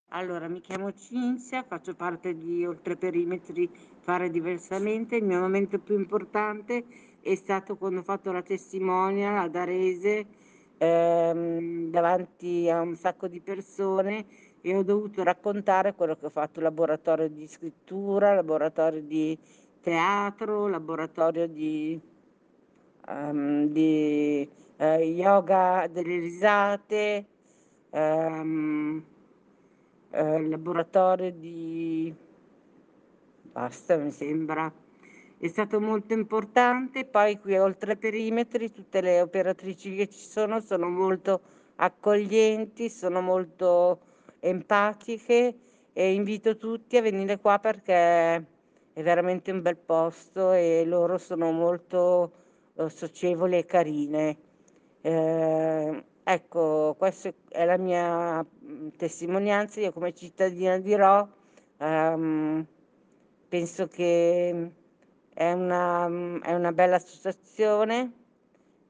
Allora, mi chiamo Cinzia, faccio parte di Oltre Perimetri Fare Diversamente. Il mio momento più importante è stato quando ho fatto la testimonial ad Arese, davanti a un sacco di persone e ho dovuto raccontare quello che ho fatto, laboratorio di scrittura, laboratorio di teatro, laboratorio di yoga delle risate, ehm, laboratorio di basta, mi sembra. È stato molto importante. Poi qui oltre perimetri, tutte le operatrici che ci sono molto accoglienti, sono molto empatiche e invito tutti a venire qua perché è veramente un bel posto e loro sono molto socievoli e carine. Ecco, questa è la mia testimonianza. Io come cittadina dirò, ehm, penso che è una bella associazione